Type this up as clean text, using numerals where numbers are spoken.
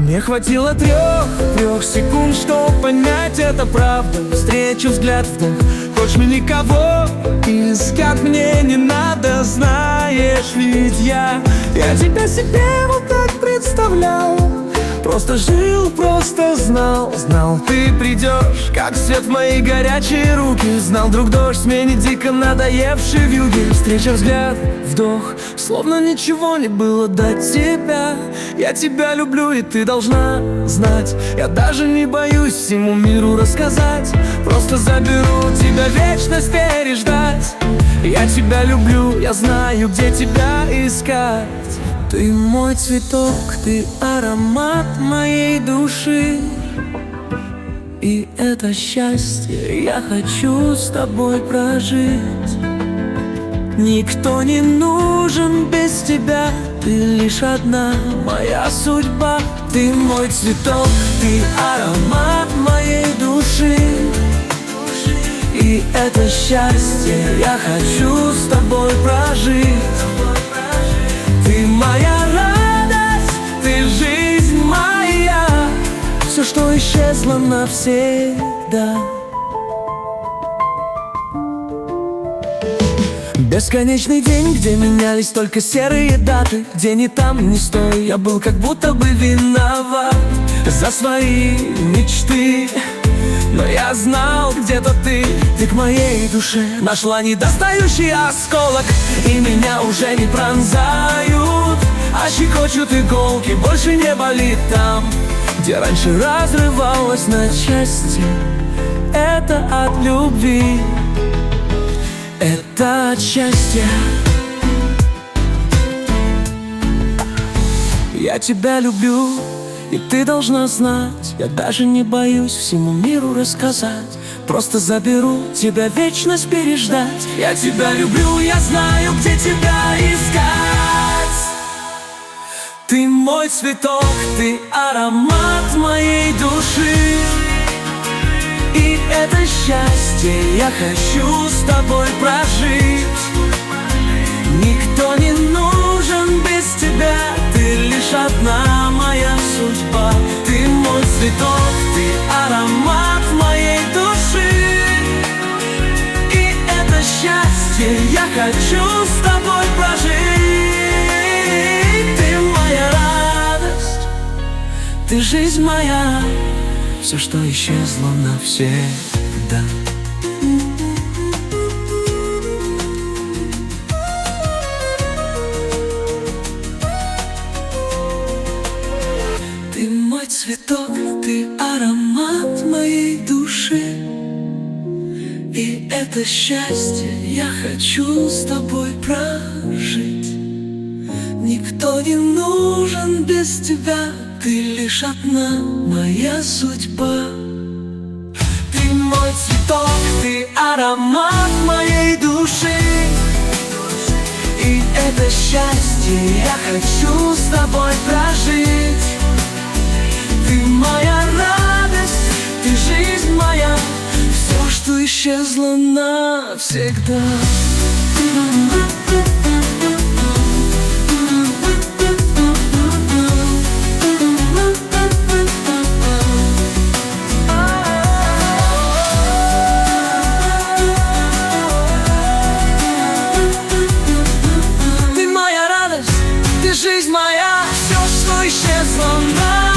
Мне хватило трех секунд, чтобы понять, это правда. Встречу, взгляд, вдох. Больше никого искать мне не надо. Знаешь, ведь я тебя себе вот так представлял. Просто жил, просто знал, ты придешь, как свет в мои горячие руки. Знал, вдруг дождь сменит дико надоевший вьюги. Встреча, взгляд, вдох, словно ничего не было до тебя. Я тебя люблю, и ты должна знать. Я даже не боюсь всему миру рассказать. Просто заберу тебя вечность переждать. Я тебя люблю, я знаю, где тебя искать. Ты мой цветок, ты аромат моей души. И это счастье я хочу с тобой прожить. Никто не нужен без тебя, ты лишь одна моя судьба. Ты мой цветок, ты аромат моей души. И это счастье я хочу с тобой прожить. Ты моя радость, ты жизнь моя, все, что исчезло навсегда. Бесконечный день, где менялись только серые даты. Где ни там, ни стой, я был как будто бы виноват за свои мечты. Но я знал, где-то ты к моей душе нашла недостающий осколок. И меня уже не пронзают, а щекочут иголки. Больше не болит там, где раньше разрывалась на части. Это от любви, это от счастья. Я тебя люблю, и ты должна знать. Я даже не боюсь всему миру рассказать. Просто заберу тебя вечность переждать. Я тебя люблю, я знаю, где тебя искать. Ты мой цветок, ты аромат моей души. И это счастье я хочу с тобой прожить. Никто не нужен без тебя, ты лишь одна моя судьба. Ты мой цветок, ты аромат моей души. И это счастье я хочу с тобой прожить. Ты моя радость, ты жизнь моя, все, что исчезло навсегда. Ты мой цветок, ты аромат моей души. И это счастье я хочу с тобой прожить. Никто не нужен без тебя, ты лишь одна моя судьба. Ты мой цветок, ты аромат моей души. И это счастье я хочу с тобой прожить. Ты моя радость, ты жизнь моя, все, что исчезло навсегда. Ты моя радость, ты жизнь моя, все, что исчезло навсегда.